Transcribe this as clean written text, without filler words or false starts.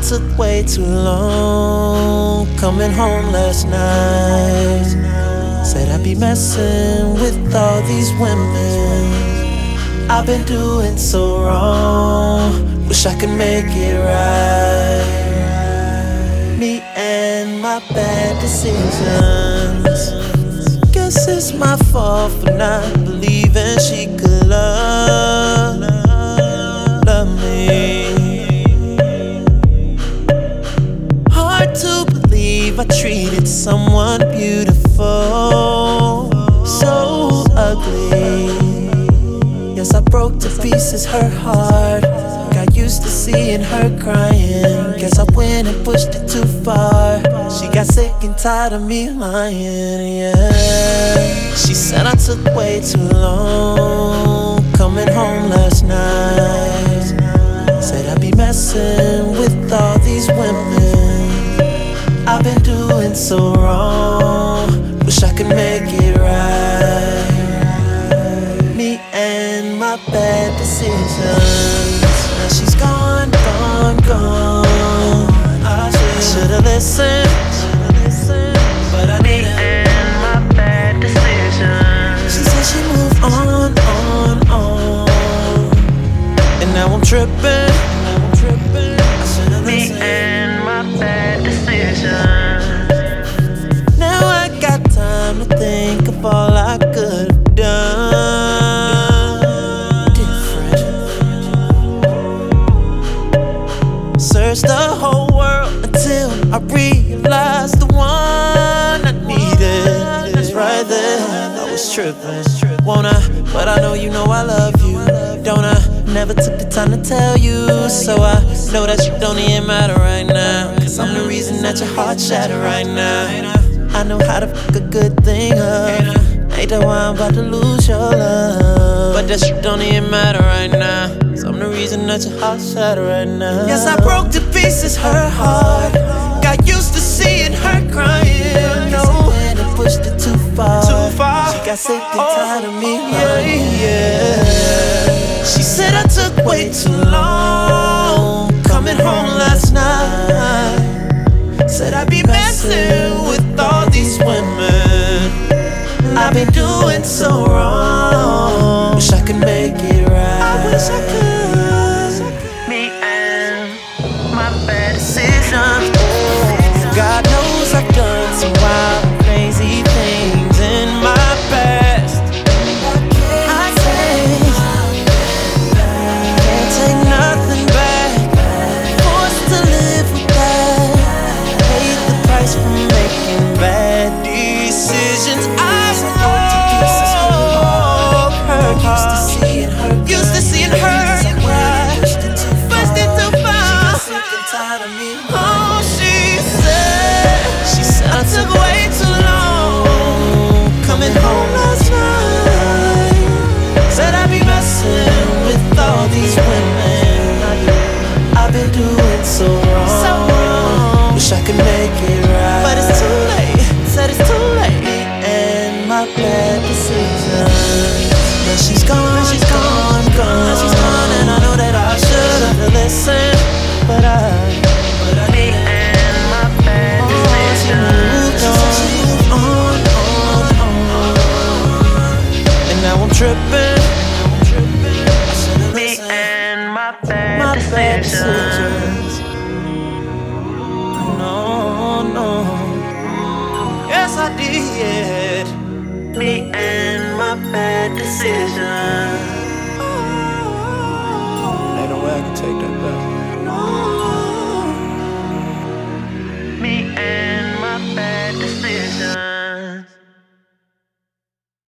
took way too long coming home last night. Said I'd be messing with all these women. I've been doing so wrong, wish I could make it right. Me and my bad decisions. Guess it's my fault for not believing she could love me. Hard to believe I treated someone beautiful so ugly. Yes, I broke to pieces her heart. Got used to seeing her crying. Guess I went and pushed it too far. She got sick and tired of me lying, yeah. She said I took way too long coming home last night. Said I'd be messing with all these women. I've been doing so wrong, wish I could make it right. Me and my bad decisions. Now she's gone, gone, gone. I should've listened, but I didn't. Me and my bad decisions. She said she moved on, and now I'm tripping. Me and my bad decisions. Now I got time to think of all I could've done different. Searched the whole world until I realized the one I needed is right there. I was tripping, won't I? But I know you know I love you, don't I? Never took the time to tell you, so I know that you don't even matter right now. Cause I'm the reason that your heart shattered right now. I know how to fuck a good thing up. Ain't that why I'm about to lose your love. But that shit don't even matter right now. So I'm the reason that your heart shattered right now. Yes, I broke to pieces her heart. Got used to seeing her crying. No, and I pushed it too far. She got sick and tired of me. Yeah. She said I took way too long coming home last night. Said I'd be messing with all these women. I've been doing so wrong, wish I could make it right. I wish I could. Me and my bad decisions. God knows I've done some wild, crazy things in my past. I can't take nothing back. Forced to live with that. Paid the price for making bad decisions. I broke her. Used to seeing her cry. Pushed it too far. She got sick and tired of me. Oh, she said I took way too long coming home last night. Said I'd be messing with all these women. I've been doing so wrong, wish I could make it right. But it's too late, said it's too late. Me and my bad decisions. Now she's gone, she's gone, gone. Now she's gone, and I know that I should've listened, but I me and my bad decisions. She moved on, and now I'm tripping. Me and my bad decisions. No, yes I did. Me and my bad decisions. Ain't no way I can take that back.